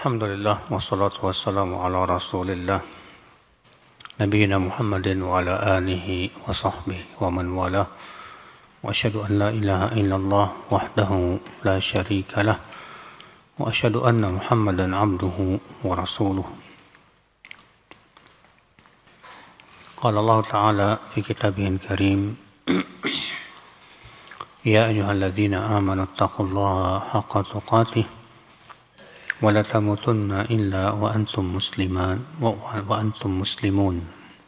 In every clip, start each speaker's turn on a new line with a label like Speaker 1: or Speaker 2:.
Speaker 1: Alhamdulillah wassalatu wassalamu ala Rasulillah Nabiyyina Muhammadin wa ala alihi wa sahbihi wa man wala wa asyhadu an la ilaha illallah wahdahu la syarika lah wa asyhadu anna Muhammadan abduhu wa rasuluh. Qala Allah Ta'ala fi kitabihil karim Ya ayyuhalladzina amanu taqullaha haqqa tuqatih wa la tamutunna illa wa antum muslimun.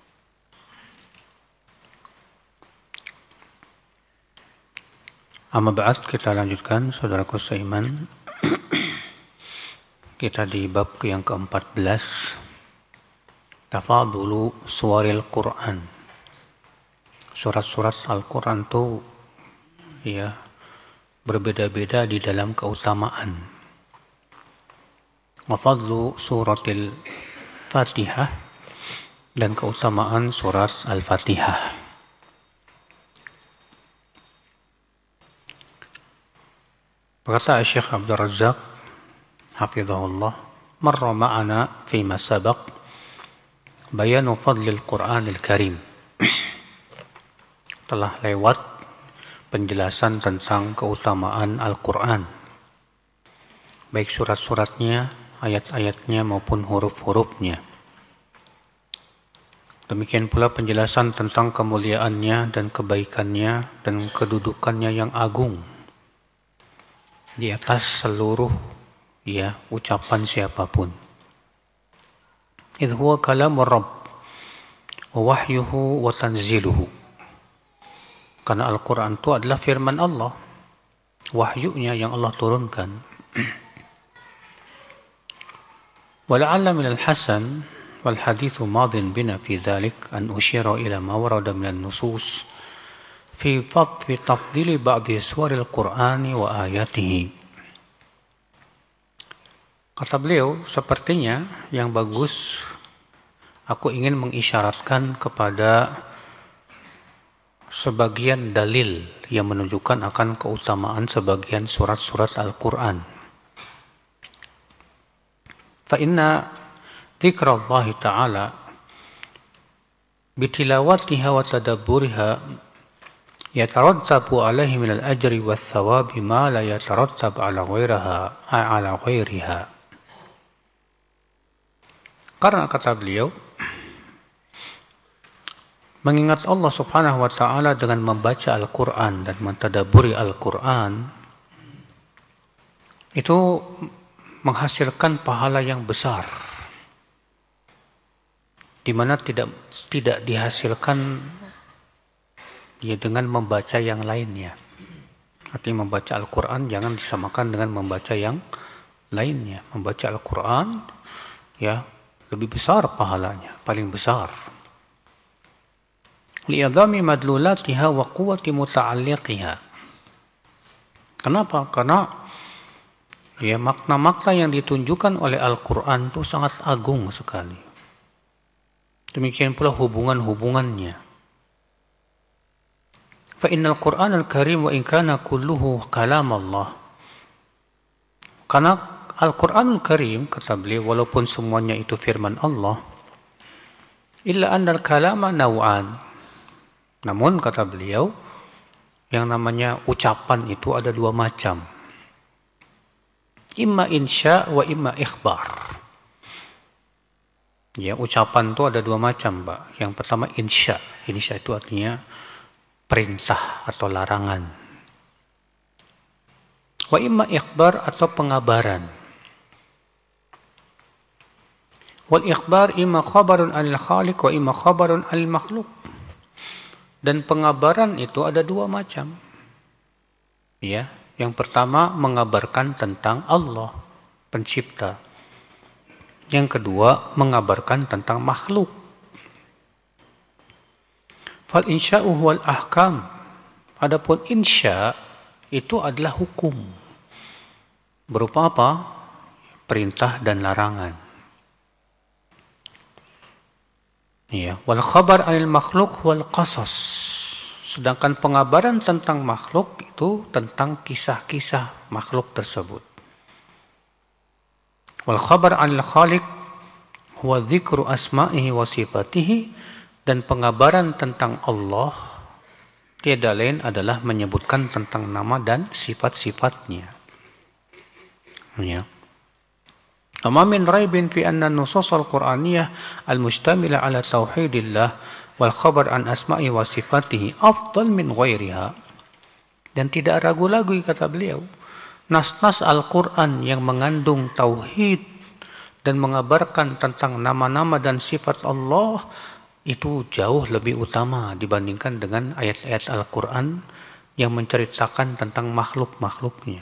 Speaker 1: Amma ba'd, kita lanjutkan saudaraku seiman. Kita di bab yang ke-14, Tafadhulu suwaril Quran. Surat-surat Al-Quran itu ya berbeda-beda di dalam keutamaan. Wafadlu suratil Fatihah dan keutamaan surat Al-Fatihah. Berkata Syekh Abdul Razzaq hafizahullah, marra ma'ana fima sabaq bayanu fadlil Qur'anil Karim. Telah lewat penjelasan tentang keutamaan Al-Quran, baik surat-suratnya, ayat-ayatnya maupun huruf-hurufnya. Demikian pula penjelasan tentang kemuliaannya dan kebaikannya dan kedudukannya yang agung di atas seluruh ucapan siapapun. Idh huwa kalamur Rabb wa wahyuhu wa tanziluhu. Karena Al-Quran itu adalah firman Allah, wahyunya yang Allah turunkan. ولعل من الحسن والحديث ماض بنا في ذلك أن أشير إلى ما ورد من النصوص في تفضيل بعض سور القرآن وآياته. Kata beliau, sepertinya yang bagus aku ingin mengisyaratkan kepada sebagian dalil yang menunjukkan akan keutamaan sebagian surat-surat Al-Quran. فإن ذكر الله تعالى بتلاوتها وتدبرها يترتب عليه من الأجر والثواب ما لا يترتب على غيرها. Karena kata beliau, mengingat Allah Subhanahu wa Ta'ala dengan membaca Al-Quran dan mentadaburi Al-Quran itu menghasilkan pahala yang besar, di mana tidak dihasilkan dengan membaca yang lainnya. Artinya membaca Al-Quran jangan disamakan dengan membaca yang lainnya. Membaca Al-Quran lebih besar pahalanya, paling besar. Li'adhami madlulatiha wa quwwati muta'alliqiha. Kenapa? Karena makna-makna yang ditunjukkan oleh Al-Quran itu sangat agung sekali. Demikian pula hubungan-hubungannya. Fa innal Qur'an al-Karim wa in kana kulluhu kalam Allah. Karena Al-Qur'anul Karim, kata beliau, walaupun semuanya itu firman Allah, illa annal kalama naw'an. Namun kata beliau, yang namanya ucapan itu ada dua macam. Imma insya wa imma ikhbar. Ucapan itu ada dua macam, Pak. Yang pertama insya. Insya itu artinya perintah atau larangan. Wa imma ikhbar atau pengabaran. Wal ikhbar imma khabarun anil khaliq wa imma khabarun anil makhluk. Dan pengabaran itu ada dua macam. Yang pertama mengabarkan tentang Allah, pencipta. Yang kedua mengabarkan tentang makhluk. Fal insya'u huwal ahkam. Adapun insya itu adalah hukum. Berupa apa? Perintah dan larangan. Wal khabar anil makhluk wal qasas. Sedangkan pengabaran tentang makhluk itu tentang kisah-kisah makhluk tersebut. Wal khabar 'anil khaliq huwa dzikru asma'ihi wa sifatihi, dan pengabaran tentang Allah tiada lain adalah menyebutkan tentang nama dan sifat-sifatnya. Ya. Ama min raibin fi anna nusus al-Qur'aniyah al-mustamila ala tauhidillah wal khabar an asma'i wa sifatihi afdal min ghairiha. Dan tidak ragu-ragu, kata beliau, nas-nas Al-Quran yang mengandung tauhid dan mengabarkan tentang nama-nama dan sifat Allah itu jauh lebih utama dibandingkan dengan ayat-ayat Al-Quran yang menceritakan tentang makhluk-makhluknya.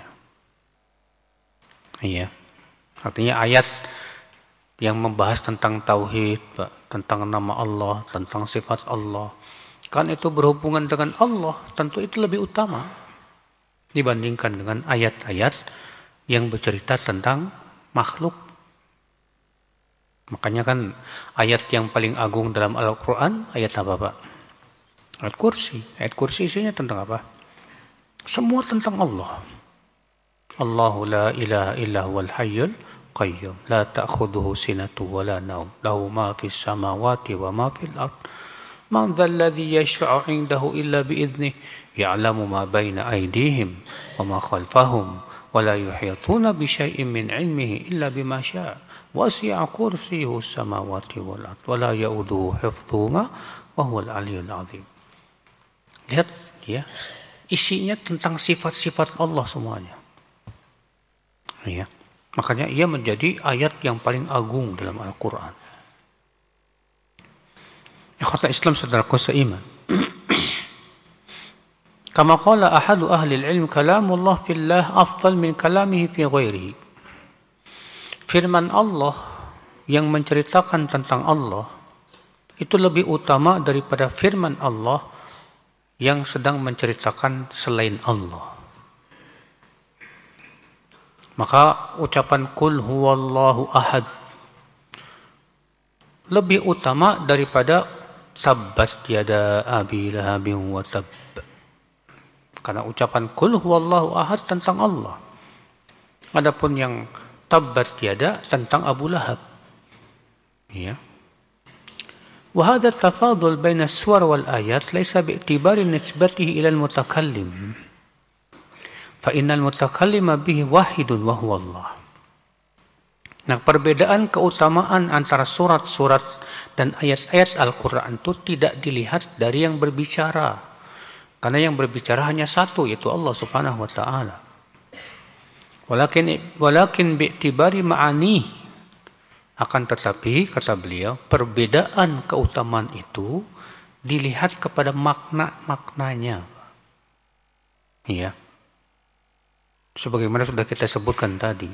Speaker 1: Iya. Artinya ayat yang membahas tentang tauhid, tentang nama Allah, tentang sifat Allah, kan itu berhubungan dengan Allah, tentu itu lebih utama dibandingkan dengan ayat-ayat yang bercerita tentang makhluk. Makanya kan ayat yang paling agung dalam Al-Quran, ayat apa Pak? Ayat kursi. Ayat kursi isinya tentang apa? Semua tentang Allah. Allahu la ilaha illa huwal hayyul qayyum, la ta'khudhuhu sinatu wa la naum, lahu ma fis samawati wa ma fil ard, man dhal ladzi yashfa'u 'indahu illa bi idhnihi, ya'lamu ma baina aydihim wa ma khalfahum wa la yuhituna bi syai'in min 'ilmihi illa bima syaa, wasi'a kursiyyuhu as-samawati wal ard wa la ya'uduhu hifdhuhuma wa huwal 'aliyyul 'azim. Lihat ya, isinya tentang sifat-sifat Allah semuanya. Ya. Makanya ia menjadi ayat yang paling agung dalam Al-Quran. Ikhwatal Islam, saudaraku seiman. Kama qala ahadu ahli al-ilm, kalamullah fillah afdal min kalamihi fi ghairihi. Firman Allah yang menceritakan tentang Allah itu lebih utama daripada firman Allah yang sedang menceritakan selain Allah. Maka ucapan Qul huwallahu ahad lebih utama daripada tabbat yada abi lahabin wa tab. Karena ucapan Qul huwallahu ahad tentang Allah. Adapun yang tabbat yada tentang Abu Lahab. Ya. Wa hadha tafadul baina as-suwar wal ayat laysa bi'tibari nisbatihi ila al-mutakallim. Fa innal mutakallima bihi wahidun wa huwa Allah. Nah, perbedaan keutamaan antara surat-surat dan ayat-ayat Al-Quran itu tidak dilihat dari yang berbicara. Karena yang berbicara hanya satu, yaitu Allah Subhanahu wa Ta'ala. Walakin bi'tibari ma'ani, akan tetapi kata beliau, perbedaan keutamaan itu dilihat kepada makna-maknanya. Iya. Sebagaimana sudah kita sebutkan tadi.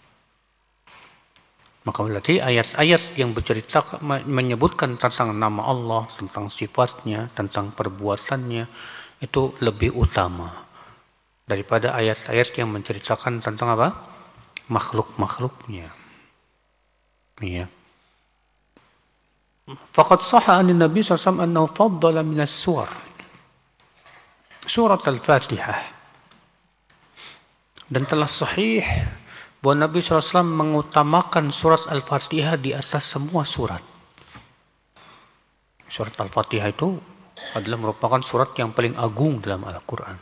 Speaker 1: Maka berarti ayat-ayat yang bercerita menyebutkan tentang nama Allah, tentang sifatnya, tentang perbuatannya, itu lebih utama daripada ayat-ayat yang menceritakan tentang apa? Makhluk-makhluknya. Ya. Faqad sahha 'an Nabi sallallahu alaihi wasallam annahu faddala min as-suwar surat al-Fatihah. Dan telah sahih bahwa Nabi SAW mengutamakan surat Al-Fatihah di atas semua surat. Surat Al-Fatihah itu adalah merupakan surat yang paling agung dalam Al-Quran.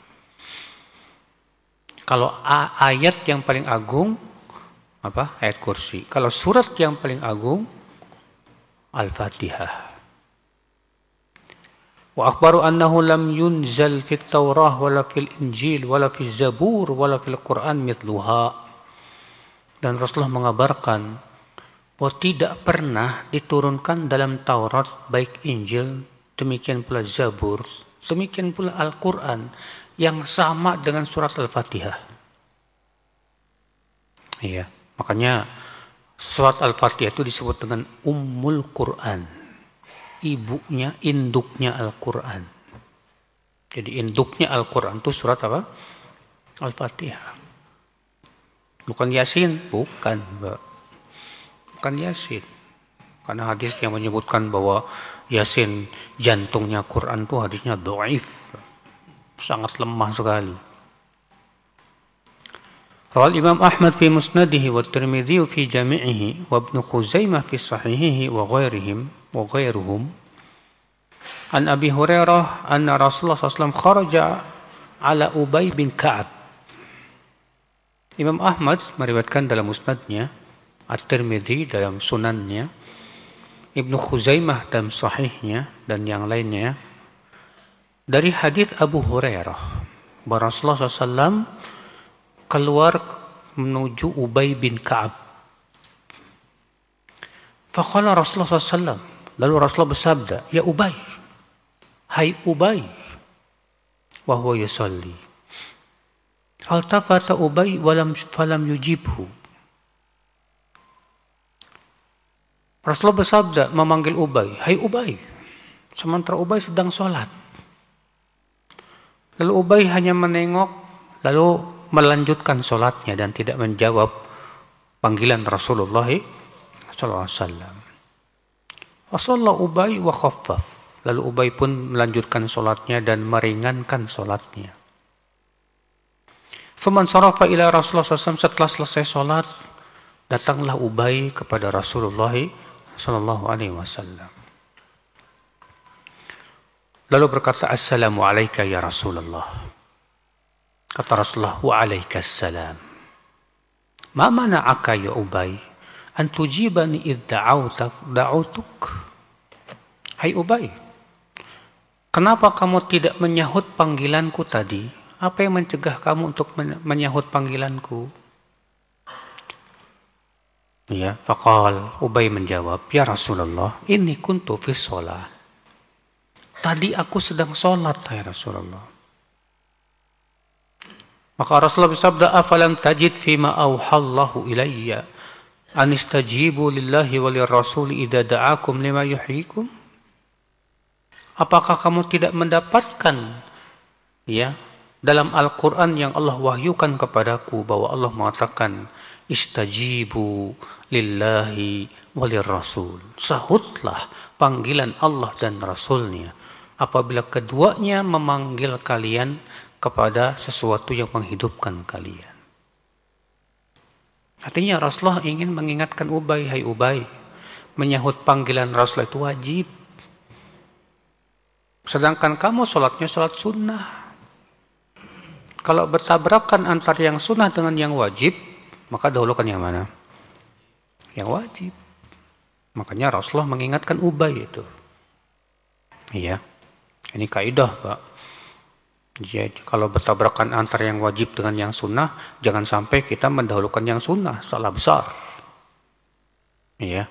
Speaker 1: Kalau ayat yang paling agung, apa? Ayat kursi. Kalau surat yang paling agung, Al-Fatihah. Wa akhbaru annahu lam yunzal fit Taurah wala fil Injil wala fil Zabur wala fil Quran mithluha. Dan Rasulullah mengabarkan bahwa tidak pernah diturunkan dalam Taurat, baik Injil, demikian pula Zabur, demikian pula Al-Quran yang sama dengan surat Al-Fatihah. Iya, makanya surat Al-Fatihah itu disebut dengan Ummul Quran, ibunya, induknya Al-Quran. Jadi induknya Al-Quran itu surat apa? Al-Fatihah. Bukan Yasin, bukan Yasin. Karena hadis yang menyebutkan bahwa Yasin jantungnya Quran itu hadisnya dhaif, sangat lemah sekali. Rawal Imam Ahmad fi musnadihi wa Tirmidzi fi jami'ihi wa Ibnu Khuzaimah fi sahihihi wa ghairuhum an Abi Hurairah anna Rasulullah SAW kharaja ala Ubay bin Ka'ab. Imam Ahmad meriwayatkan dalam musnadnya, At-Tirmidzi dalam sunannya, Ibnu Khuzaimah dalam sahihnya dan yang lainnya dari hadis Abu Hurairah bahwa Rasulullah SAW keluar menuju Ubay bin Ka'ab. Faqala Rasulullah SAW, lalu Rasulullah bersabda, ya Ubay, hai Ubay, wa huwa yusalli. Faltafata Ubay falam yujibhu. Rasulullah bersabda memanggil Ubay, hai Ubay, sementara Ubay sedang sholat. Lalu Ubay hanya menengok, lalu melanjutkan sholatnya dan tidak menjawab panggilan Rasulullah SAW. Wasalla Ubay wa khaffaf. Lalu Ubay pun melanjutkan sholatnya dan meringankan sholatnya. Tsumman sarafa ila Rasulullah SAW. Setelah selesai sholat, datanglah Ubay kepada Rasulullah SAW. Lalu berkata, Assalamu alayka ya Rasulullah. Kata Rasulullah, wa alaikassalam. Ma mana'aka ya Ubay an tujibani id da'utuk. Hai Ubay, kenapa kamu tidak menyahut panggilanku tadi? Apa yang mencegah kamu untuk menyahut panggilanku? Ya, faqal, Ubay menjawab, ya Rasulullah, inni kuntu fi shalah. Tadi aku sedang sholat, ya Rasulullah. Maka Rasulullah bersabda, afalam tajid fima auhallahu ilayya an istajibu lillahi walir rasul idza da'akum lima yuhyikum. Apakah kamu tidak mendapatkan dalam Al-Qur'an yang Allah wahyukan kepadaku bahwa Allah mengatakan istajibu lillahi walir rasul. Sahutlah panggilan Allah dan Rasulnya apabila keduanya memanggil kalian kepada sesuatu yang menghidupkan kalian. Artinya Rasulullah ingin mengingatkan Ubay, hai Ubay, menyahut panggilan Rasul itu wajib. Sedangkan kamu sholatnya sholat sunnah. Kalau bertabrakan antara yang sunnah dengan yang wajib, maka dahulukan yang mana? Yang wajib. Makanya Rasulullah mengingatkan Ubay itu. Iya, ini kaidah Pak. Jadi kalau bertabrakan antara yang wajib dengan yang sunnah, jangan sampai kita mendahulukan yang sunnah, salah besar. Iya.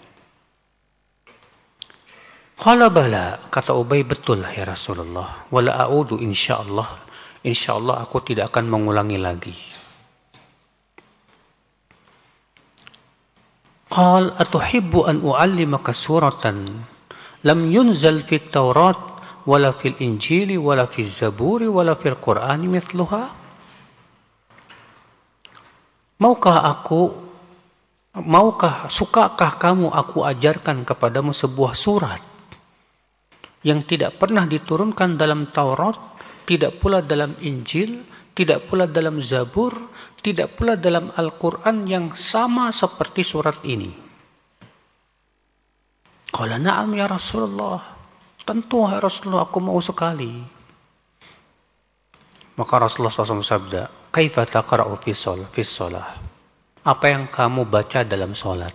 Speaker 1: Qala bala, kata Ubay, betul ya Rasulullah. Wala a'udu insyaallah. Insyaallah aku tidak akan mengulangi lagi. Qal atuhibbu an u'allimaka suratan lam yunzal fit Taurat wala fil Injili wala fil Zaburi wala fil Qur'ani mithluha. Sukakah kamu aku ajarkan kepadamu sebuah surat yang tidak pernah diturunkan dalam Taurat, tidak pula dalam Injil, tidak pula dalam Zabur, tidak pula dalam Al-Qur'an yang sama seperti surat ini? Qala na'am ya Rasulullah. Tentu ya Rasulullah, aku mau sekali. Maka Rasulullah SAW sabda, kaifa taqra'u fi shalah? Apa yang kamu baca dalam salat?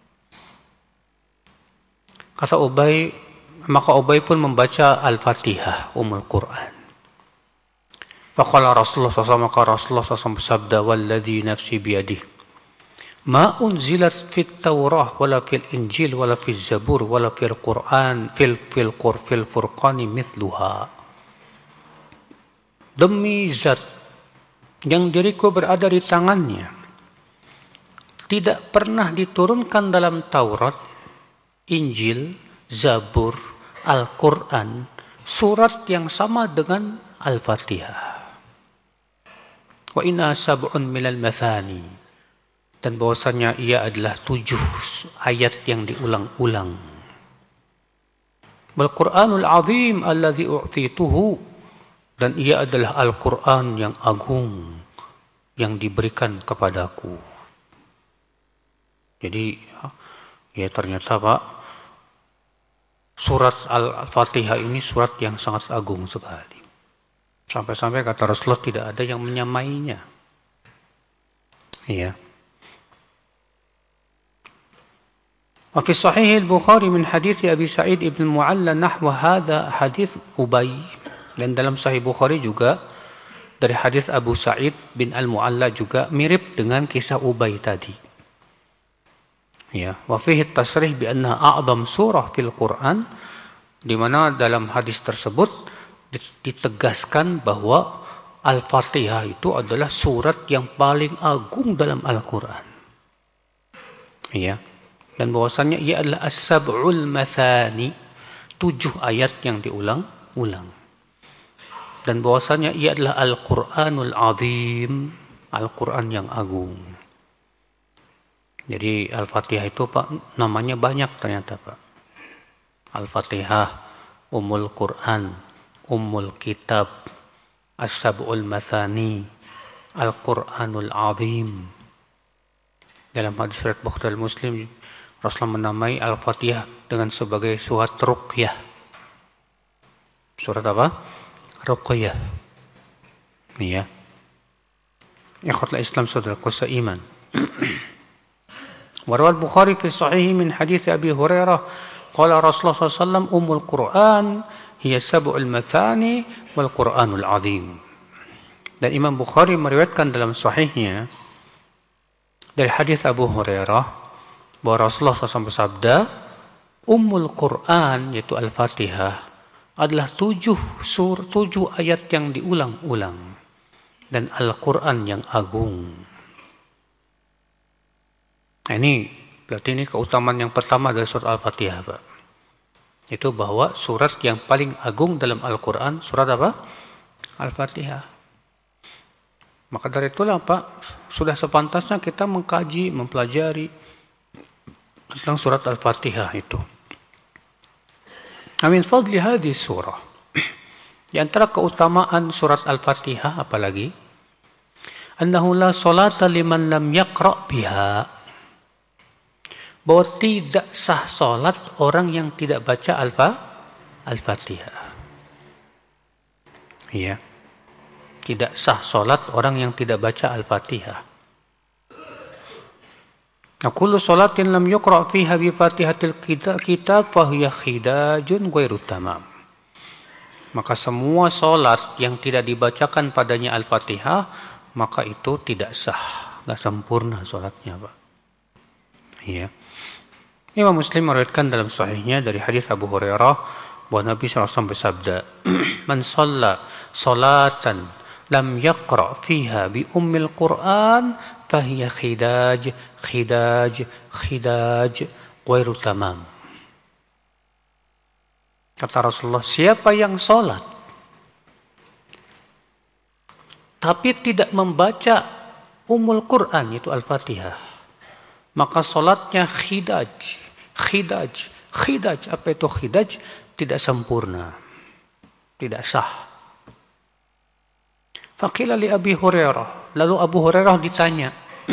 Speaker 1: Kata Ubay, maka Ubay pun membaca Al-Fatihah, Ummul Quran. Faqala Rasulullah SAW, maka Rasulullah SAW bersabda, walladzi nafsi biyadihi ma unzilat fit Taurah wala fil Injil wala fil Zabur wala fil Quran fil Furqani mithluha. Demi zat yang diriku berada di tangannya, tidak pernah diturunkan dalam Taurat, Injil, Zabur, Al-Quran surat yang sama dengan Al-Fatihah. Wa inna sab'un minal mathani, dan bahwasanya ia adalah 7 ayat yang diulang-ulang. Wal Qur'anul azim alladzi u'tituhu, dan ia adalah Al-Quran yang agung yang diberikan kepadaku. Jadi ya ternyata Pak, surat Al-Fatihah ini surat yang sangat agung sekali. Sampai-sampai kata Rasulullah tidak ada yang menyamainya. Iya. Wa fi sahih al-Bukhari min hadits Abi Sa'id ibn Mu'alla nahwa hadha hadits Ubay. Dan dalam Sahih Bukhari juga dari hadis Abu Sa'id bin Al-Mu'alla juga mirip dengan kisah Ubay tadi. Ya, wa fihi at-tasrih bi annaha a'zam surah fil Qur'an, di mana dalam hadis tersebut ditegaskan bahwa Al-Fatihah itu adalah surat yang paling agung dalam Al-Quran. Ya. Dan bahwasannya ia adalah as-sab'ul mathani, 7 ayat yang diulang-ulang. Dan bahwasannya ia adalah Al-Quranul Azim, Al-Quran yang agung. Jadi Al-Fatihah itu Pak, namanya banyak ternyata Pak. Al-Fatihah, Ummul Quran, Ummul Kitab, As-Sab'ul Mathani, Al-Quranul Azim. Dalam hadis riwayat Bukhari Muslim, Rasulullah menamai Al-Fatihah dengan sebagai surat ruqyah. Surat apa? Ruqyah. Ini ya. Ikhwatul Islam saudaraku seiman. Warwal Bukhari fi sahih min hadits Abi Hurairah qala Rasulullah sallallahu alaihi wasallam ummul Quran hiya sab'ul mathani wal Qur'anul azim. Dan Imam Bukhari meriwayatkan dalam sahihnya dari hadis Abu Hurairah bahwa Rasulullah SAW bersabda, Ummul Quran yaitu Al-Fatihah adalah 7 ayat yang diulang-ulang dan Al-Quran yang agung. Nah, ini berarti ini keutamaan yang pertama dari surat Al-Fatihah, Pak. Itu bahwa surat yang paling agung dalam Al-Quran, surat apa? Al-Fatihah. Maka dari itulah Pak, sudah sepantasnya kita mengkaji, mempelajari tentang surat Al-Fatihah itu. Amin fadli hadhihi surah. Di antara keutamaan surat Al-Fatihah apalagi? Annahu la salata liman lam yaqra' biha. Bahwa tidak sah salat orang yang tidak baca Al-Fatihah. Iya. Tidak sah salat orang yang tidak baca Al-Fatihah. Kullu salatin lam yuqra' fiha bi Fatihatil kitab fahiya khidajun ghairu tamam. Maka semua salat yang tidak dibacakan padanya Al-Fatihah, maka itu tidak sah, enggak sempurna salatnya, Pak. Iya. Imam Muslim meriwayatkan dalam sahihnya dari hadis Abu Hurairah bahwa Nabi SAW bersabda, "Man shalla salatan lam yaqra fiha bi ummil Qur'an fahiya khidaj ghairu tamam." Kata Rasulullah, siapa yang salat tapi tidak membaca Ummul Quran yaitu Al-Fatihah, maka salatnya khidaj. Apa itu khidaj? Tidak sempurna, tidak sah. Faqila li Abi Hurairah, lalu Abu Hurairah ditanya,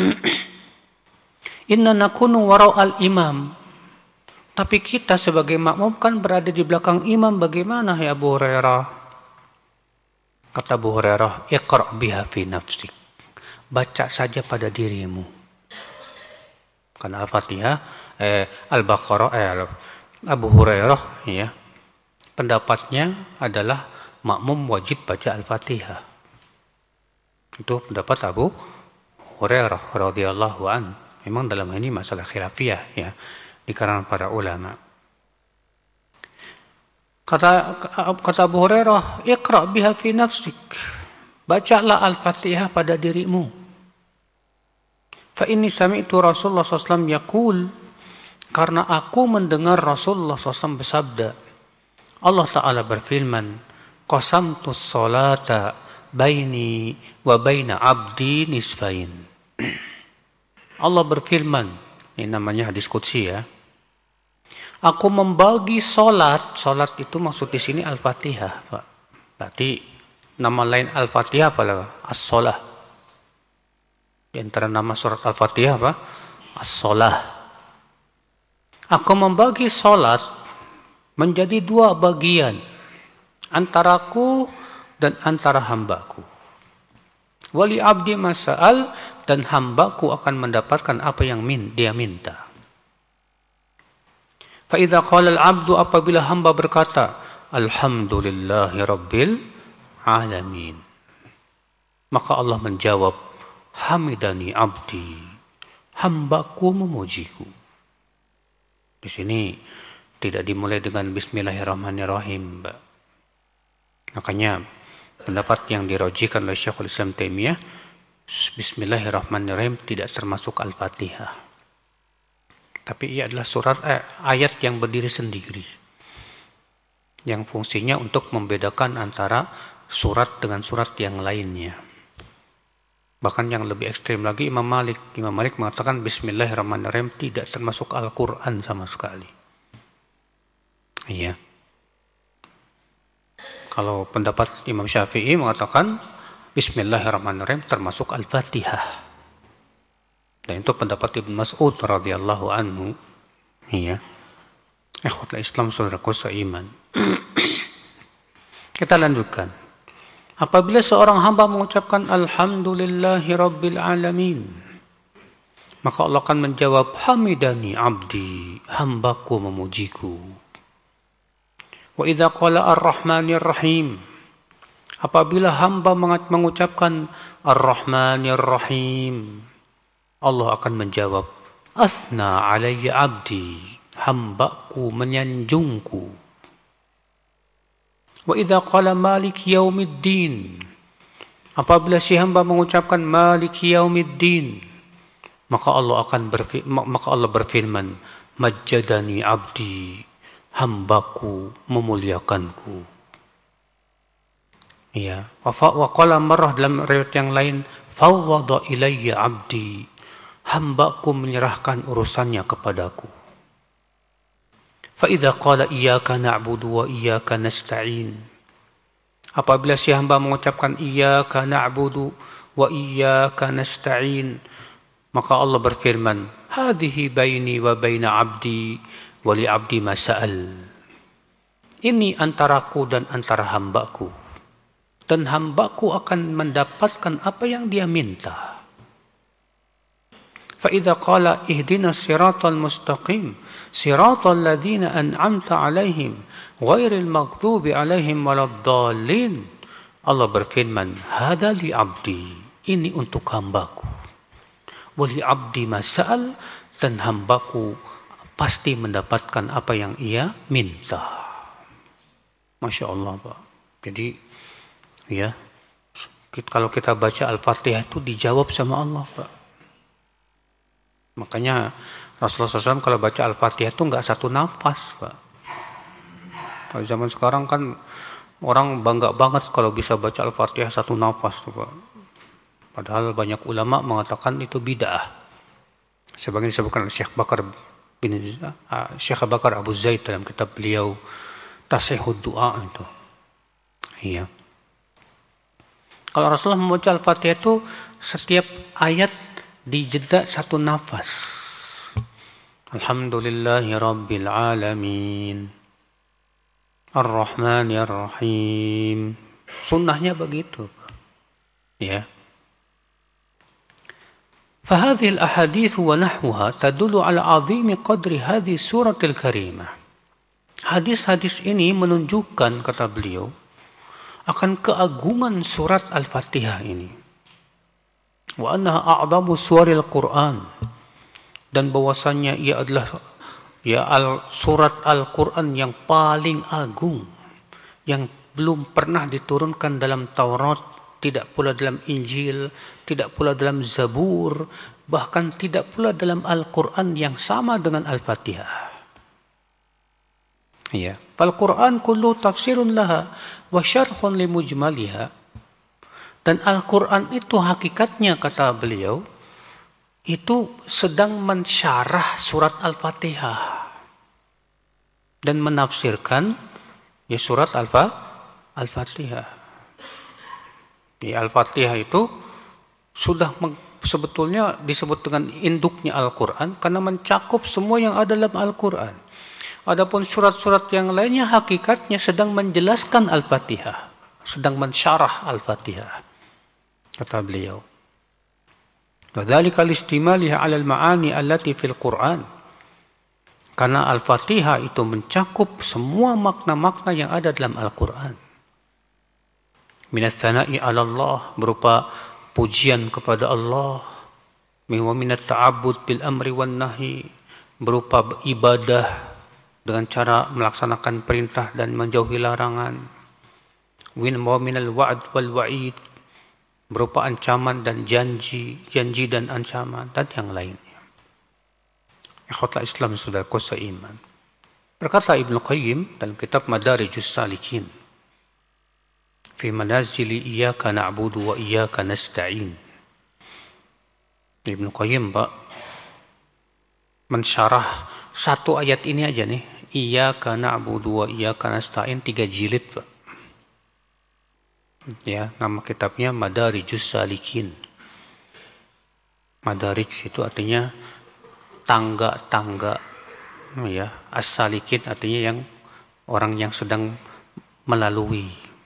Speaker 1: inna nakunu wara'al imam, tapi kita sebagai makmum kan berada di belakang imam, bagaimana ya Abu Hurairah? Kata Abu Hurairah, iqra' biha fi nafsik, baca saja pada dirimu. Karena Al-Fatihah, Al-Baqarah, Abu Hurairah, ya, pendapatnya adalah makmum wajib baca Al-Fatihah. Itu pendapat Abu Hurairah radhiyallahu an. Memang dalam ini masalah khilafiyah, ya, di kalangan para ulama. Kata Abu Hurairah, iqra' biha fi nafsik, bacalah Al-Fatihah pada dirimu. Fa inni sami'tu Rasulullah SAW yaqul, karena aku mendengar Rasulullah SAW bersabda, Allah Ta'ala berfirman, qasamtu sholata baini wa baina abdi nisfain. Allah berfirman, ini namanya hadis qudsi, ya. Aku membagi salat itu maksud di sini Al-Fatihah, Pak. Berarti nama lain Al-Fatihah apa? As-shalah. Di antara nama surat Al-Fatihah apa? As-Salah. Aku membagi salat menjadi dua bagian, antaraku dan antara hambaku. Wali abdi masa'al, dan hambaku akan mendapatkan apa yang dia minta. Fa idza qala al-'abdu, apabila hamba berkata, alhamdulillahi rabbil alamin, maka Allah menjawab, hamidani abdi, hambaku memujiku. Di sini tidak dimulai dengan bismillahirrahmanirrahim, Mbak. Makanya pendapat yang dirojikan oleh Syekhul Islam Taimiyah, bismillahirrahmanirrahim tidak termasuk Al-Fatihah. Tapi ia adalah ayat yang berdiri sendiri, yang fungsinya untuk membedakan antara surat dengan surat yang lainnya. Bahkan yang lebih ekstrim lagi, Imam Malik mengatakan bismillahirrahmanirrahim tidak termasuk Al-Quran sama sekali. Iya. Kalau pendapat Imam Syafi'i mengatakan bismillahirrahmanirrahim termasuk Al-Fatihah. Dan itu pendapat Ibn Mas'ud radhiyallahu anhu. Iya. Ikhwatul Islam, saudaraku seiman. Kita lanjutkan. Apabila seorang hamba mengucapkan alhamdulillahi rabbil alamin, maka Allah akan menjawab, hamidani abdi, hambaku memujiku. Wa idza qala ar-rahmanir rahim, apabila hamba mengucapkan ar-rahmanir rahim, Allah akan menjawab, athna alayya abdi, hambaku menyanjungku. Wa idza qala maliki yaumiddin, apabila si hamba mengucapkan maliki yaumiddin, maka Allah berfirman, majjadani abdi, hambaku memuliakanku. Ya, wa qala marrah, dalam riwayat yang lain, fawwada ilayya abdi, hambaku menyerahkan urusannya kepadaku. Fa idza qala iyyaka na'budu wa iyyaka nasta'in, apabila si hamba mengucapkan iyyaka na'budu wa iyyaka nasta'in, maka Allah berfirman, hadhihi baini wa baina abdi wa li abdi ma sa'al, ini antaraku dan antara hambaku, dan hambaku akan mendapatkan apa yang dia minta. Fa idza qala ihdinas siratal mustaqim siratal ladzina an'amta 'alaihim ghairil maghdubi 'alaihim waladdallin, Allah berfirman, hadza li abdi, ini untuk hambaku, wa li abdi mas'al, dan hambaku pasti mendapatkan apa yang ia minta. Masya Allah, Pak. Jadi ya, kalau kita baca Al-Fatihah itu dijawab sama Allah, Pak. Makanya Rasulullah SAW kalau baca Al-Fatihah itu nggak satu nafas, Pak. Pada zaman sekarang kan orang bangga banget kalau bisa baca Al-Fatihah satu nafas, Pak. Padahal banyak ulama mengatakan itu bid'ah. Sebagian disebutkan oleh Syekh Bakar Abu Zaid dalam kitab beliau Tasihud Du'a itu. Iya. Kalau Rasulullah membaca Al-Fatihah itu setiap ayat dijeda satu nafas. Alhamdulillahi rabbil alamin, ar-rahmanir rahim. Sunnahnya begitu. Ya. فهذه الأحاديث ونحوها تدل على عظيم قدر هذه السورة الكريمة. Hadis-hadis ini menunjukkan, kata beliau, akan keagungan surat Al-Fatihah ini. Wa annaha a'zamu suwaril Qur'an, dan bahwasanya ia adalah surat Al-Qur'an yang paling agung, yang belum pernah diturunkan dalam Taurat, tidak pula dalam Injil, tidak pula dalam Zabur, bahkan tidak pula dalam Al-Qur'an yang sama dengan Al-Fatihah. Ya, Al-Qur'an kullu tafsirun laha wa syarhun li mujmaliha. Dan Al-Qur'an itu hakikatnya, kata beliau, itu sedang mensyarah surat Al-Fatihah dan menafsirkan ya surat Al-Fatihah. Ya, Al-Fatihah itu sudah sebetulnya disebut dengan induknya Al-Quran karena mencakup semua yang ada dalam Al-Quran. Adapun surat-surat yang lainnya hakikatnya sedang menjelaskan Al-Fatihah, sedang mensyarah Al-Fatihah, kata beliau. Wadzalika listimaliha 'ala al-ma'ani allati fil Qur'an. Karena Al-Fatihah itu mencakup semua makna-makna yang ada dalam Al-Quran. Minas sana'i 'ala Allah, berupa pujian kepada Allah. Wa minat ta'abbud bil amri wan nahi, berupa ibadah dengan cara melaksanakan perintah dan menjauhi larangan. Wa minal wa'd wal wa'id, berupa ancaman dan janji dan ancaman dan yang lainnya. Ikhwatal Islam, saudaraku seiman. Berkata Ibnu Qayyim dalam kitab Madarijus Salikin, fi manazili iyyaka na'budu wa iyyaka nasta'in. Ibnu Qayyim mensyarah satu ayat ini aja nih, iyyaka na'budu wa iyyaka nasta'in, 3 jilid, Pak. Ya, nama kitabnya Madarijus Salikin. Madarij itu artinya tangga-tangga, ya. As-salikin artinya yang orang yang sedang melalui,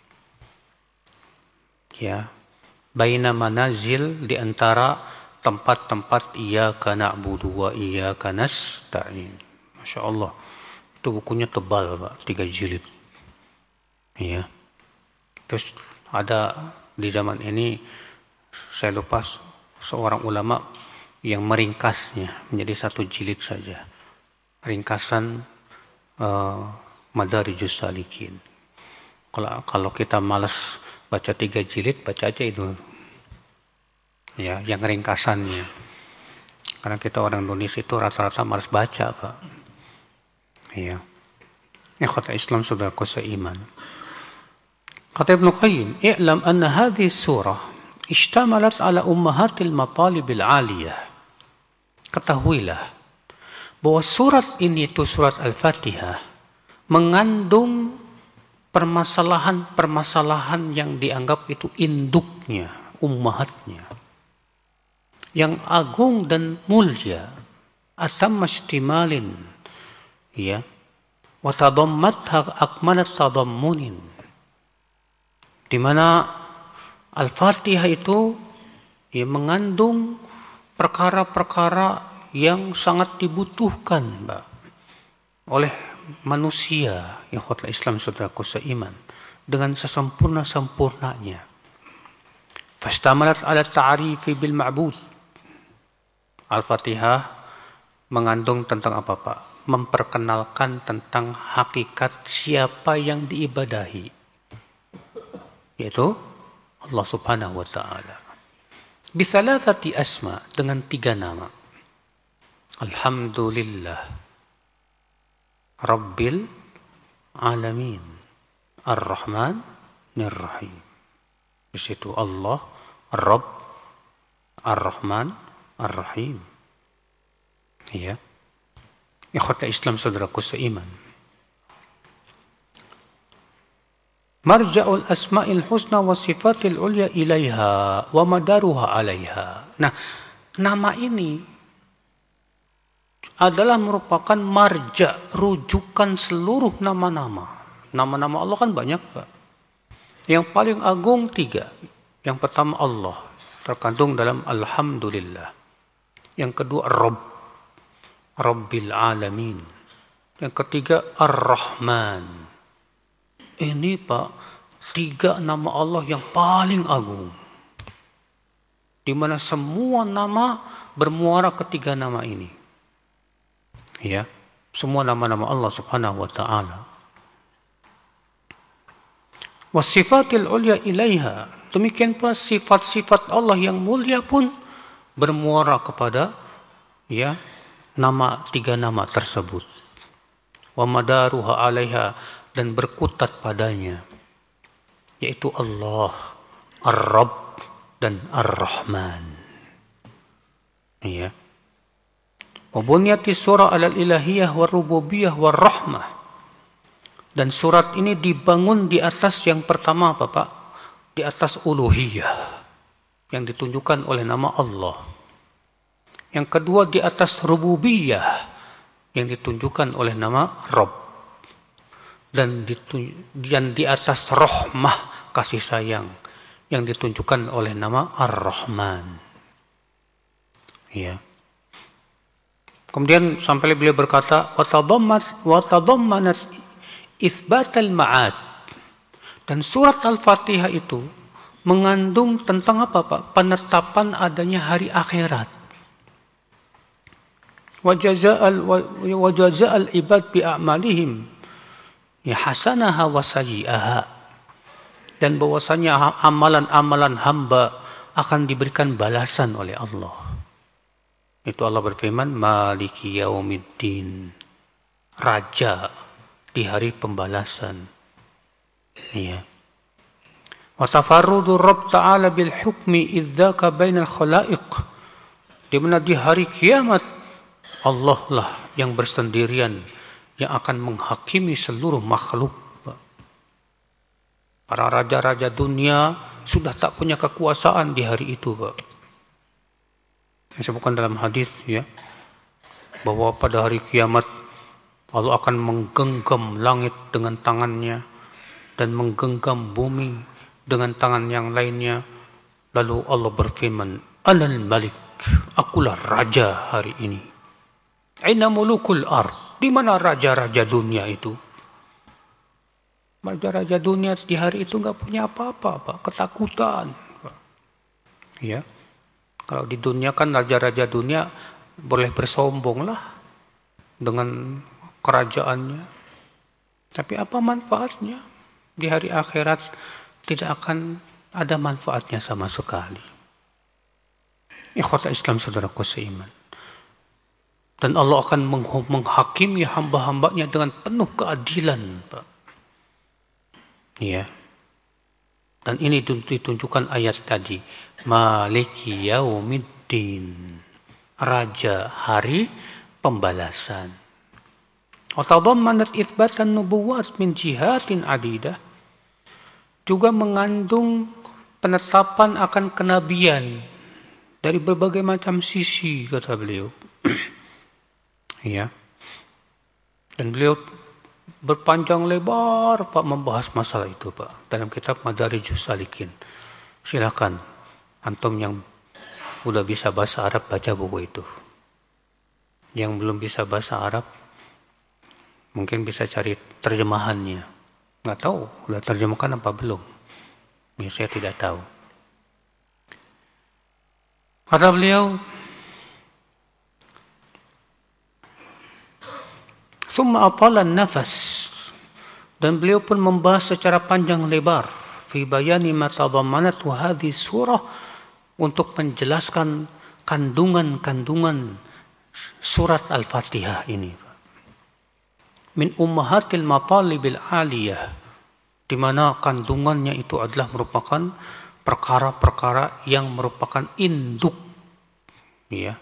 Speaker 1: ya. Baina manazil, di antara tempat-tempat iyyaka na'budu wa iyyaka nasta'in. Masya Allah, itu bukunya tebal, Pak, 3 jilid, ya. Terus ada di zaman ini, saya lupa, seorang ulama yang meringkasnya menjadi 1 jilid saja. Ringkasan Madarijus Salikin. Kalau kita malas baca 3 jilid, baca aja itu, ya, yang ringkasannya. Karena kita orang Indonesia itu rata-rata malas baca, Pak. Ya. Ikhwatal Islam, saudaraku seiman. Kata Ibnu Qayyim, "I'lam anna hadhihi surah ishtamalat ala ummahatil matalibil 'aliyah." Ketahuilah bahwa surat ini, itu surat Al-Fatihah, mengandung permasalahan-permasalahan yang dianggap itu induknya, ummahatnya, yang agung dan mulia, atam istimalin, ya, wa tadammatha akmalat tadammunin, di mana Al-Fatihah itu, ya, mengandung perkara-perkara yang sangat dibutuhkan, Mbak, oleh manusia, yang khotbah Islam, saudaraku seiman, dengan sesempurna-sempurnanya. Fastamalat ala ta'rifi bil ma'bud. Al-Fatihah mengandung tentang apa, Pak? Memperkenalkan tentang hakikat siapa yang diibadahi, yaitu Allah Subhanahu wa ta'ala. Bisalatsati asma, dengan 3 nama. Alhamdulillah Rabbil Alamin Ar-Rahman Ar-Rahim. Di situ Allah, Rabb, Ar-Rahman, Ar-Rahim. Ya. Ikhwatal Islam, saudaraku seiman. Marja'ul asma'il husna wa sifatil ulya ilaiha wa madaruha alaiha. Nah, nama ini adalah merupakan marja, rujukan seluruh nama-nama. Nama-nama Allah kan banyak, Pak. Yang paling agung 3. Yang pertama Allah, terkandung dalam Alhamdulillah. Yang kedua Rabb, Rabbil Alamin. Yang ketiga Ar-Rahman. Ini, Pak, 3 nama Allah yang paling agung, di mana semua nama bermuara ke 3 nama ini. Ya, semua nama-nama Allah Subhanahu wa ta'ala. Wasifatil ulya ilaiha, demikian pula sifat-sifat Allah yang mulia pun bermuara kepada, ya, nama 3 nama tersebut. Wa madaruha alaiha, dan berkutat padanya, yaitu Allah, Ar-Rabb, dan Ar-Rahman. Ya. Wa bunyati surah alal ilahiyah wa rububiyah wa rahmah. Dan surat ini dibangun di atas yang pertama, Bapak, di atas uluhiyah. yang ditunjukkan oleh nama Allah. Yang kedua di atas rububiyah yang ditunjukkan oleh nama Rabb. Dan di atas rahmah, kasih sayang, yang ditunjukkan oleh nama Ar-Rahman. Ya. Kemudian sampai beliau berkata, watadammanat itsbatal ma'ad. Dan surat Al-Fatihah itu mengandung tentang apa, Pak? Penetapan adanya hari akhirat. Wa jaza'al ibad bi a'malihim ya hasanaha wa sayyi'aha. Dan bahwasanya amalan-amalan hamba akan diberikan balasan oleh Allah. Itu Allah berfirman, Maliki yaumiddin, Raja di hari pembalasan. Ya. Wa tafarrudu Rabb ta'ala bil hukmi idzaka bainal khalaiq. Di mana di hari kiamat Allah lah yang bersendirian yang akan menghakimi seluruh makhluk. Para raja-raja dunia sudah tak punya kekuasaan di hari itu, Pak. Yang disebutkan dalam hadis, ya, bahwa pada hari kiamat Allah akan menggenggam langit dengan tangannya dan menggenggam bumi dengan tangan yang lainnya. Lalu Allah berfirman, Anal Malik, akulah raja hari ini. Aina mulukul ard. Di mana raja-raja dunia itu? Raja-raja dunia di hari itu nggak punya apa-apa, Pak. Ketakutan. Pak. Ya, kalau di dunia kan raja-raja dunia boleh bersombong lah dengan kerajaannya. Tapi apa manfaatnya? Di hari akhirat tidak akan ada manfaatnya sama sekali. Ikhwata Islam, saudaraku seiman. Dan Allah akan menghakimi hamba-hambanya dengan penuh keadilan, Pak. Ya. Dan ini ditunjukkan ayat tadi. Maliki yaumiddin. Raja hari pembalasan. Wa tadammanat itsbatan nubuwat min jihatin adidah. Juga mengandung penetapan akan kenabian dari berbagai macam sisi, kata beliau. Ya. Dan beliau berpanjang lebar, Pak, membahas masalah itu, Pak, dalam kitab Madarijus Salikin. Silakan antum yang udah bisa bahasa Arab baca buku itu. Yang belum bisa bahasa Arab mungkin bisa cari terjemahannya. Nggak tahu udah terjemahkan apa belum. Ya, saya tidak tahu. Kata beliau, Summa atalan nafas. Dan beliau pun membahas secara panjang lebar fi bayani ma tadammanat hadhihi surah, untuk menjelaskan kandungan-kandungan surat Al-Fatihah ini. Min ummahatil matalibil aliyah, di mana kandungannya itu adalah merupakan perkara-perkara yang merupakan induk, ya.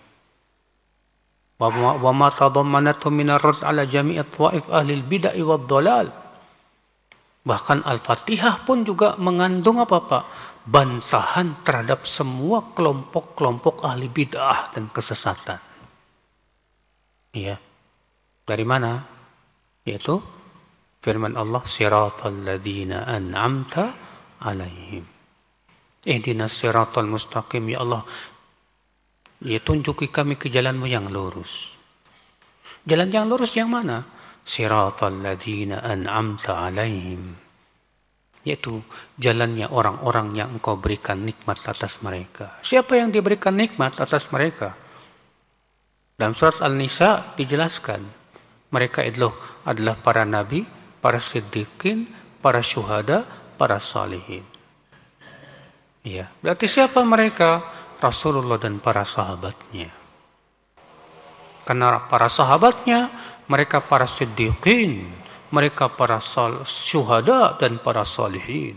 Speaker 1: Wa ma tadammanathu min ar-radd ala jami' at-tawaif ahli al-bid'ah wad dhalal. Bahkan Al-Fatihah pun juga mengandung apa, Pak? Bantahan terhadap semua kelompok-kelompok ahli bid'ah dan kesesatan. Ya. Dari mana? Yaitu firman Allah, siratal ladzina an'amta alaihim. Ihdinas siratal mustaqim, ya Allah. Ya, tunjuki kami ke jalanmu yang lurus. Jalan yang lurus yang mana? Siratal ladzina an'amta alaihim. Yaitu jalannya orang-orang yang engkau berikan nikmat atas mereka. Siapa yang diberikan nikmat atas mereka? Dalam surat Al-Nisa dijelaskan, mereka itu adalah para nabi, para siddiqin, para syuhada, para salihin. Ya, berarti siapa mereka? Rasulullah dan para sahabatnya. Karena para sahabatnya, mereka para siddiqin, mereka para syuhada dan para salihin.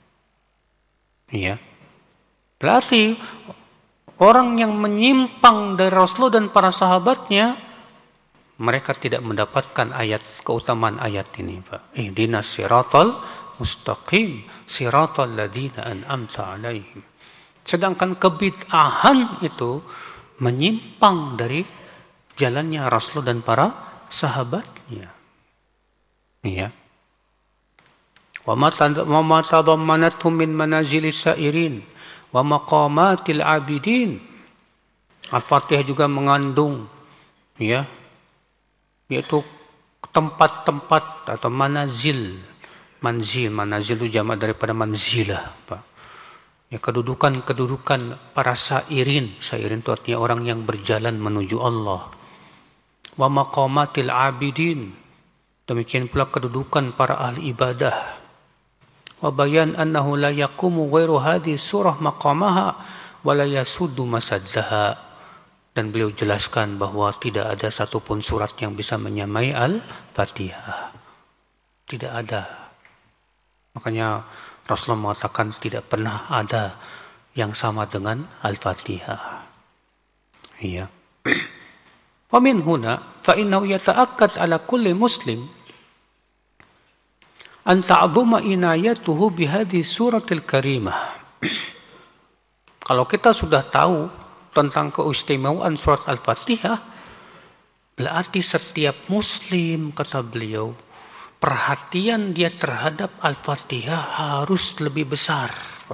Speaker 1: Ya. Berarti orang yang menyimpang dari Rasulullah dan para sahabatnya, mereka tidak mendapatkan ayat, keutamaan ayat ini, Pak. Ihdinas siratal mustaqim, siratal ladzina an'amta alaihim. Sedangkan kebid'ahan itu menyimpang dari jalannya Rasul dan para sahabatnya. Ya. Wa ma tadammanathu min manazilis sairin wa maqamatil abidin. Al-Fatihah juga mengandung ya, yaitu tempat-tempat atau manazil. Manazil itu jamak daripada manzilah, Pak. Ya, kedudukan para sairin. Sairin itu artinya orang yang berjalan menuju Allah. Wa maqamatil abidin. Demikian pula kedudukan para ahli ibadah. Wa bayan annahu la yaqumu ghairu hadhihi surah maqamaha wa la yasuddu masaddaha. Dan beliau jelaskan bahwa tidak ada satupun surat yang bisa menyamai Al-Fatihah. Tidak ada. Makanya Rasulullah mengatakan tidak pernah ada yang sama dengan Al-Fatihah. Iya. Wa min huna fa innahu yata'akkad ala kulli muslim an ta'dhuma inayatuhu bihadhihi suratil karimah. Kalau kita sudah tahu tentang keistimewaan surat Al-Fatihah, berarti setiap muslim, kata beliau, perhatian dia terhadap Al-Fatihah harus lebih besar.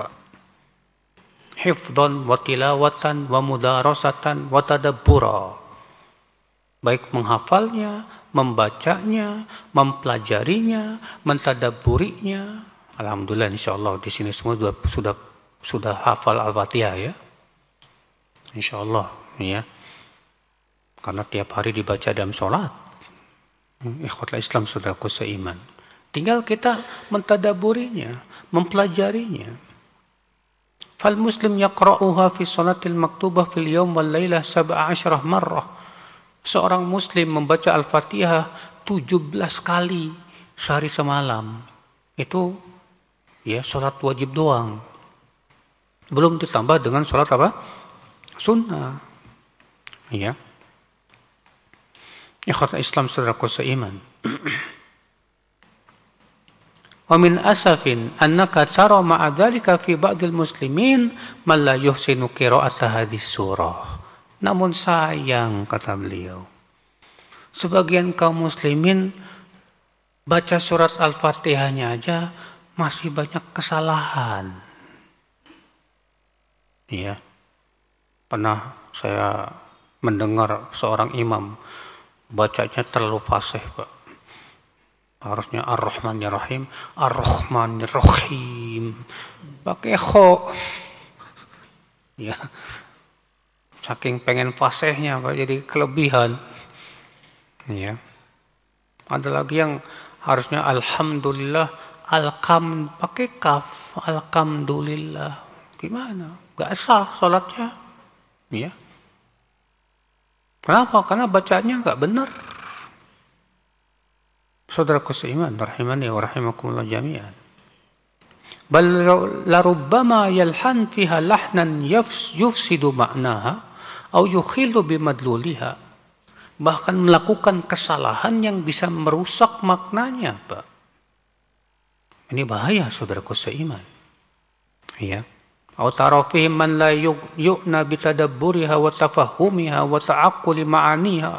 Speaker 1: Hifdhan wa tilawatan wa mudarasatan wa tadabbura. Baik menghafalnya, membacanya, mempelajarinya, mentadabburinya. Alhamdulillah, insyaallah di sini semua sudah hafal Al-Fatihah ya. Insyaallah ya. Karena tiap hari dibaca dalam sholat. Ikhwatul Islam, saudaraku seiman. Tinggal kita mentadaburinya, mempelajarinya. Fal muslim yaqra'uha fi sholatil maktubah fil yawm wal lailah 17 marrah. Seorang muslim membaca Al-Fatihah 17 kali sehari semalam. Itu ya sholat wajib doang. Belum ditambah dengan sholat apa? Sunnah. Ya. Ikhwatul Islam, saudaraku seiman. Wa min asafin annaka tara ma'a dzalika fi ba'dil muslimin man la yuhsinu qira'ata hadhihi surah. Namun sayang, kata beliau, sebagian kaum muslimin baca surat Al-Fatihahnya aja masih banyak kesalahan. Ya. Pernah saya mendengar seorang imam bacanya terlalu fasih, Pak. Harusnya Ar-Rahmanir-Rahim, Ar-Rahmanir-Rahim. Pakai kho. Ya. Saking pengen fasihnya, Pak, jadi kelebihan. Ya. Ada lagi yang harusnya Alhamdulillah, pakai kaf, Alhamdulillah. Gimana? Gak sah sholatnya. Ya. Kenapa? Karena bacaannya nggak benar. Saudaraku seiman, rahimani wa rahimakumullah jami'an. Bal larubbama yalhan fiha lahnan yufsidu ma'naha au yukhilu bimadluliha. Bahkan melakukan kesalahan yang bisa merusak maknanya, Pak. Ini bahaya, saudaraku seiman. Ya. Au tarafihim man la yu'na bitadabburiha wa tafahumiha wa ta'aqquli ma'aniha.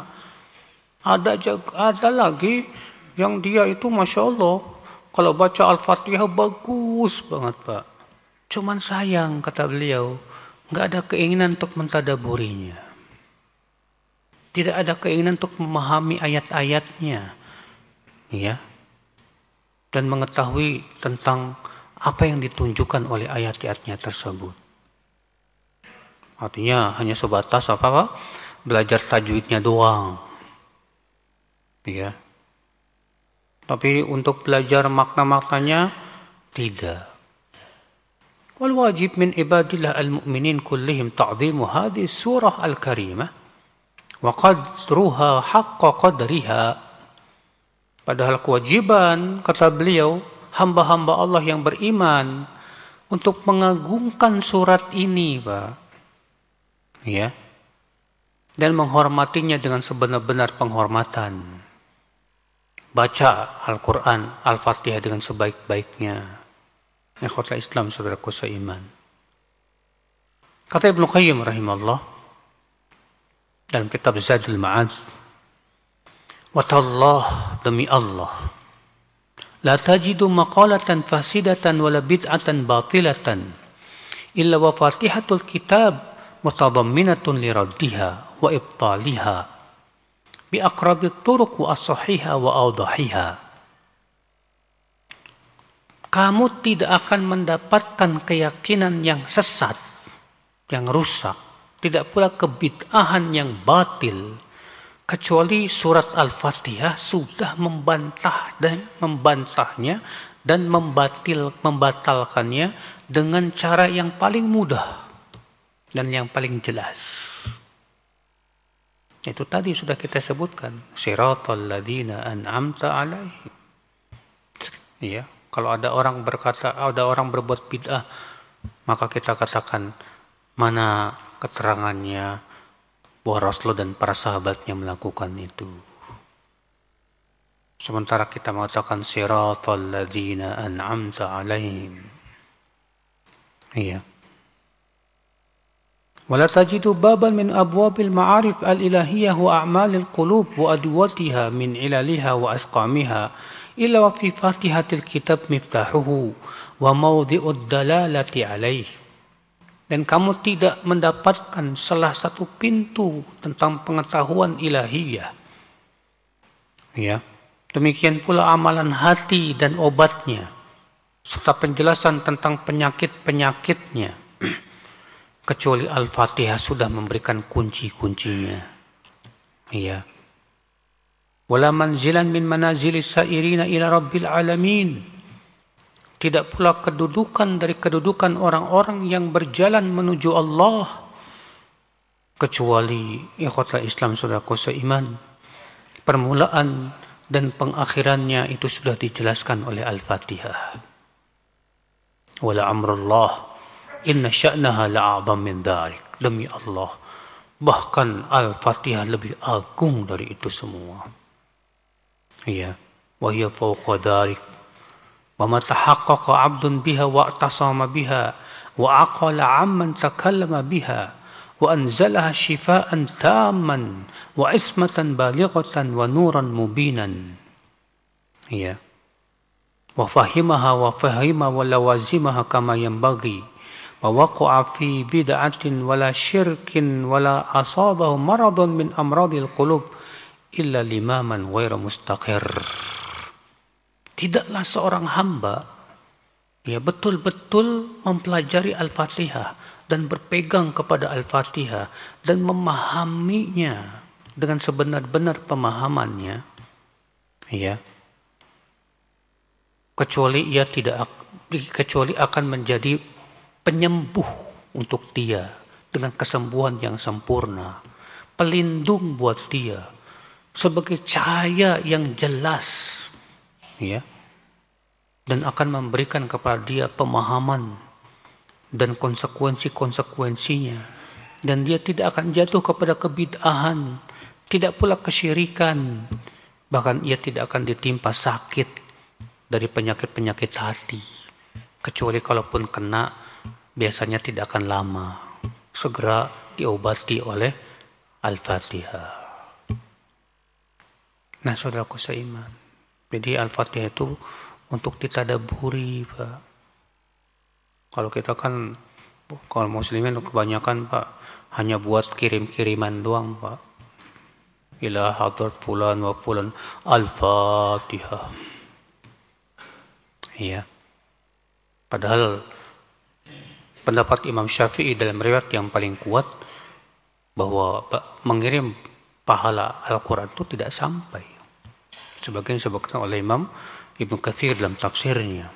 Speaker 1: Ada lagi yang dia itu Masya Allah, kalau baca Al-Fatihah bagus banget, Pak. Cuman sayang, kata beliau, nggak ada keinginan untuk mentadaburinya. Tidak ada keinginan untuk memahami ayat-ayatnya. Ya. Dan mengetahui tentang apa yang ditunjukkan oleh ayat-ayatnya tersebut. Artinya hanya sebatas apa? Belajar tajwidnya doang. Ya. Tapi untuk belajar makna-maknanya tidak. Wal wajib min ibadillah al-mu'minin kullihim ta'zimu hadhihi surah al-karimah wa qadruha haqqa qadriha. Padahal kewajiban, kata beliau, hamba-hamba Allah yang beriman untuk mengagungkan surat ini, Pak. Ya. Dan menghormatinya dengan sebenar-benar penghormatan. Baca Al-Quran, Al-Fatihah dengan sebaik-baiknya. Ikhwatul Islam, saudaraku seiman. Kata Ibnu Qayyim rahimahullah dalam kitab Zadul Ma'ad, wa tallah, demi Allah, la tajidu maqalatan fasidatan wala bid'atan batilatan illa wa fatihatul kitab mutadamminatun li raddiha wa ibtaliha bi aqrabit turuq wa as-sahiha wa awdahiha. Kamu tidak akan mendapatkan keyakinan yang sesat, yang rusak, tidak pula kebid'ahan yang batil, kecuali surat Al-Fatihah sudah membantahnya dan membatalkannya dengan cara yang paling mudah dan yang paling jelas. Itu tadi sudah kita sebutkan, siratal ladzina an'amta alaihim. Ya, kalau ada orang berbuat bid'ah, maka kita katakan mana keterangannya bahwa Rasulullah dan para sahabatnya melakukan itu. Sementara kita mengatakan siratal ladzina an'amta alaihim. Iya. Wala tajidu baban min abwabil ma'arif al-ilahiyah wa a'malil qulub wa adwatiha min ilaliha wa asqamiha illa wa fi fatihatil kitab miftahuhu wa mawdi'ud dalalati alaih. Dan kamu tidak mendapatkan salah satu pintu tentang pengetahuan ilahiyah. Ya. Demikian pula amalan hati dan obatnya, serta penjelasan tentang penyakit-penyakitnya. Kecuali Al-Fatihah sudah memberikan kunci-kuncinya. Ya. Wala manzilan min manazilis sairina ila rabbil alamin. Tidak pula kedudukan dari kedudukan orang-orang yang berjalan menuju Allah, kecuali ikhwatal Islam saudaraku seiman, permulaan dan pengakhirannya itu sudah dijelaskan oleh Al-Fatihah. Wala amrullah inna sya'naha la'a'zam min dharik. Demi Allah, bahkan Al-Fatihah lebih agung dari itu semua. Ya, wa hiya fawqa dharik. وَمَا تَحَقَّقَ عَبْدٌ بِهَا وَاعْتَصَمَ بِهَا وَعَقَلَ عَمَّنْ تَكَلَّمَ بِهَا وَأَنْزَلَهَا شِفَاءً تَامًّا وَعِصْمَةً بَالِغَةً وَنُورًا مُبِينًا. Ya. وَفَهِمَهَا وَفَهِمَ وَلَوَازِمَهَا كَمَا يَنْبَغِي وَوَقَعَ فِي بِدْعَةٍ وَلَا شِرْكٍ وَلَا أَصَابَهُ مَرَضٌ مِنْ أَمْرَاضِ الْقُلُوبِ إِلَّا لِمَامًا غَيْرَ مُسْتَقِرٍّ. Tidaklah seorang hamba betul-betul mempelajari Al-Fatihah dan berpegang kepada Al-Fatihah dan memahaminya dengan sebenar-benar pemahamannya, kecuali akan menjadi penyembuh untuk dia dengan kesembuhan yang sempurna, pelindung buat dia, sebagai cahaya yang jelas, dan akan memberikan kepada dia pemahaman dan konsekuensi-konsekuensinya, dan dia tidak akan jatuh kepada kebid'ahan, tidak pula kesyirikan, bahkan ia tidak akan ditimpa sakit dari penyakit-penyakit hati, kecuali kalaupun kena biasanya tidak akan lama, segera diobati oleh Al-Fatihah. Nah, saudaraku seiman, jadi Al-Fatihah itu untuk ditadaburi, Pak. Kalau kita kan, kalau muslimin kebanyakan, Pak, hanya buat kirim-kiriman doang, Pak. Ila hadrat fulan wa fulan Al-Fatihah. Iya. Padahal pendapat Imam Syafi'i dalam riwayat yang paling kuat bahwa mengirim pahala Al-Quran itu tidak sampai. Sebagian disebutkan oleh Imam Ibnu Katsir dalam tafsirnya.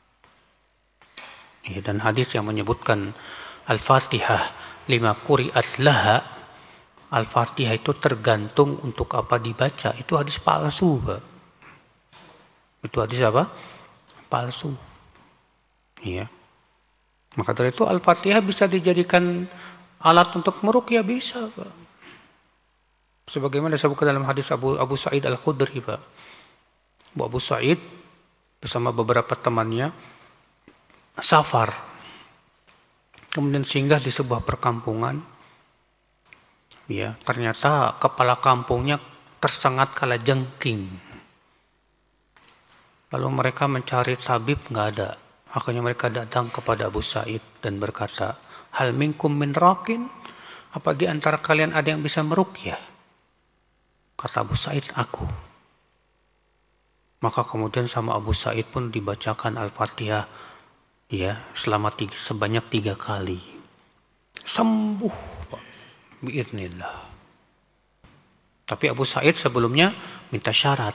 Speaker 1: Dan hadis yang menyebutkan Al-Fatihah lima quri'at laha, Al-Fatihah itu tergantung untuk apa dibaca, itu hadis palsu, Pak. Itu hadis apa? Palsu. Iya. Maka dari itu Al-Fatihah bisa dijadikan alat untuk meruqyah, bisa, Pak. Sebagaimana disebutkan dalam hadis Abu Sa'id Al-Khudri, Pak. Abu Sa'id bersama beberapa temannya safar kemudian singgah di sebuah perkampungan. Ya, ternyata kepala kampungnya tersengat kalajengking. Lalu mereka mencari tabib, nggak ada. Akhirnya mereka datang kepada Abu Sa'id dan berkata, hal minkum min raqin? Apa di antara kalian ada yang bisa meruqyah? Kata Abu Sa'id, aku. Maka kemudian sama Abu Sa'id pun dibacakan Al-Fatihah ya sebanyak 3 kali. Sembuh, Pak. Biiznillah. Tapi Abu Sa'id sebelumnya minta syarat.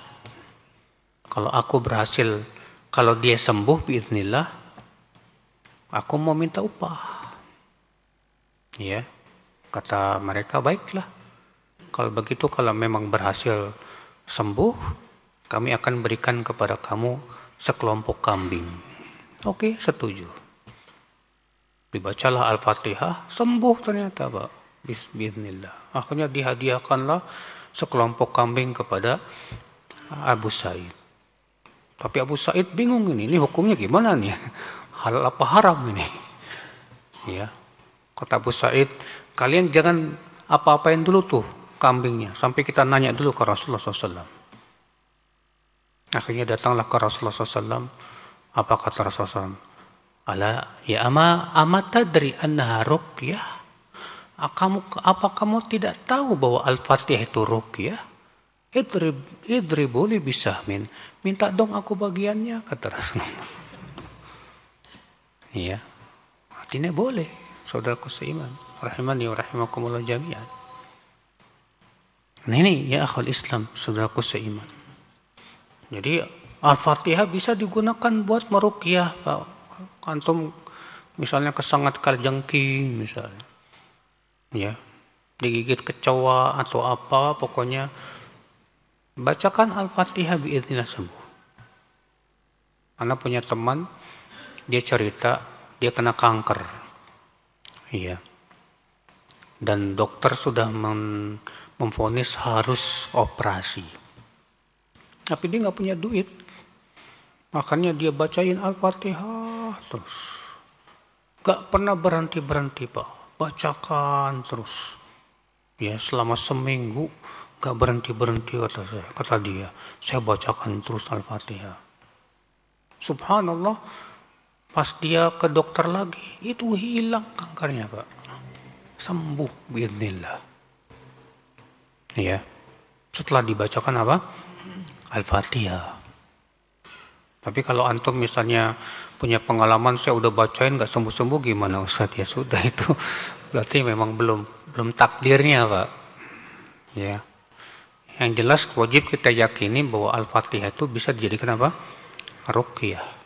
Speaker 1: Kalau dia sembuh biiznillah, aku mau minta upah. Ya, kata mereka, baiklah. Kalau begitu, kalau memang berhasil sembuh, kami akan berikan kepada kamu sekelompok kambing. Oke, setuju. Dibacalah Al-Fatihah, sembuh ternyata, Pak. Bismillah. Akhirnya dihadiahkanlah sekelompok kambing kepada Abu Sa'id. Tapi Abu Sa'id bingung ini hukumnya gimana nih? Halal apa haram ini? Ya. Kata Abu Sa'id, kalian jangan apa-apain dulu tuh kambingnya sampai kita nanya dulu ke Rasulullah SAW. Akhirnya datanglah ke Rasulullah SAW. Apa kata Rasulullah SAW? Ala ya ama tadri annaha ruqyah? Apa kamu tidak tahu bahwa Al-Fatihah itu ruqyah? Idribu li bisahmin. Minta dong aku bagiannya, kata Rasulullah. Iya. Artinya boleh, saudaraku seiman. Rahimani wa rahimakumullah jami'an. Nah ini ya akhul Islam, saudaraku seiman. Jadi Al-Fatihah bisa digunakan buat meruqyah, Pak. Antum misalnya kesengat kalajengking misalnya. Ya. Digigit kecoa atau apa, pokoknya bacakan Al-Fatihah biiznillah sembuh. Anak punya teman, dia cerita dia kena kanker. Iya. Dan dokter sudah memvonis harus operasi. Tapi dia nggak punya duit. Makanya dia bacain Al-Fatihah terus. Nggak pernah berhenti-berhenti, Pak. Bacakan terus. Ya, selama seminggu gak berhenti-berhenti kata dia. Saya bacakan terus Al-Fatihah. Subhanallah, pas dia ke dokter lagi, itu hilang kankernya, Pak. Sembuh biiznillah. Ya. Setelah dibacakan apa? Al-Fatihah. Tapi kalau antum misalnya punya pengalaman, saya udah bacain gak sembuh-sembuh, gimana Ustaz? Ya sudah, itu berarti memang belum takdirnya, Pak. Ya. Yang jelas wajib kita yakini bahwa Al-Fatihah itu bisa dijadikan apa? Ruqyah.